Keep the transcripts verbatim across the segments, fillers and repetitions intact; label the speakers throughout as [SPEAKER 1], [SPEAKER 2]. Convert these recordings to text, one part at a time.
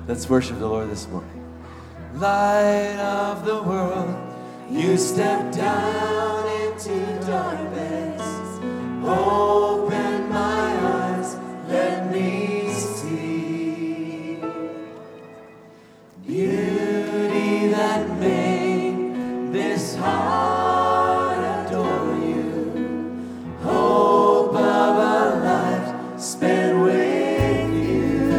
[SPEAKER 1] Let's worship the Lord this morning. Light of the world, you step down into darkness. Open my eyes, let me see beauty that made this heart adore you. Hope of a life spent with you.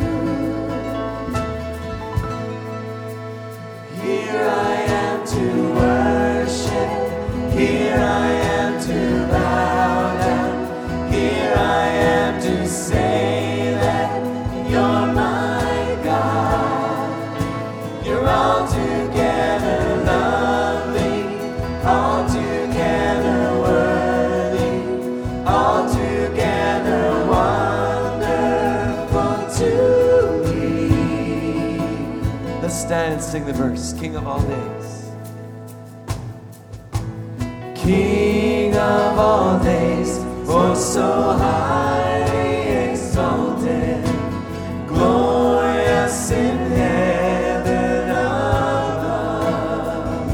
[SPEAKER 1] Here I am to worship. Here I am to bow down. Here I am to say that you're my God. You're altogether lovely, altogether worthy, altogether wonderful to me. Let's stand and sing the verse, King of all days. King of all days, oh so highly exalted, glorious in heaven above.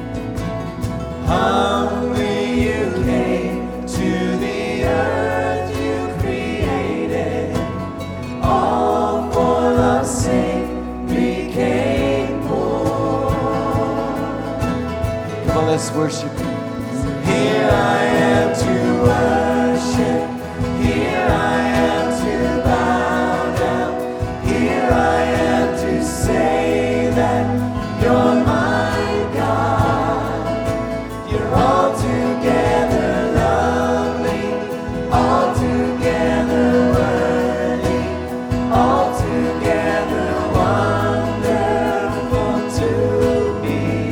[SPEAKER 1] Humbly you came to the earth you created, all for love's sake became poor. Come on, let's worship you. Here I am to worship. Here I am to bow down. Here I am to say that you're my God. You're altogether lovely, altogether worthy, altogether wonderful to me.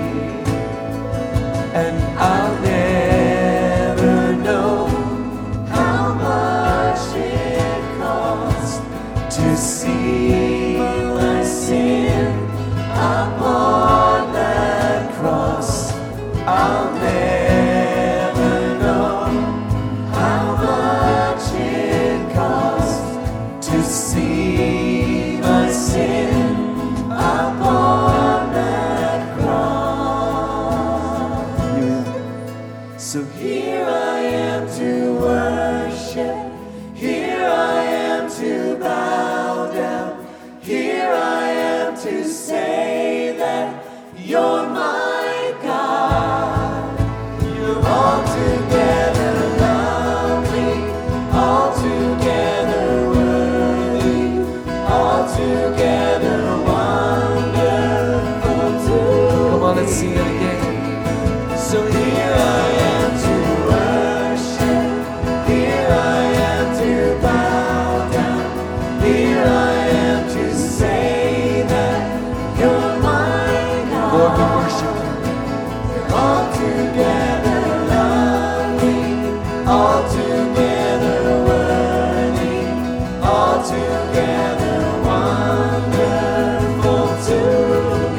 [SPEAKER 1] And I'll never know how much it cost to see my sin upon that cross. I'll never know how much it cost to see my sin upon that cross. So here I am to worship. Here I am to bow down. Here I am to say that you're my God. You're altogether lovely, altogether worthy, altogether wonderful too. Come on, let's sing it again. So here I am to worship. Here I am to bow down. Here I am to say that you're my God. Lord, we worship you. You're altogether lovely, altogether worthy, altogether wonderful to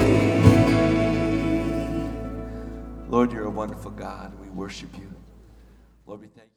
[SPEAKER 1] me. Lord, you're a wonderful God. We worship you. Lord, we thank you.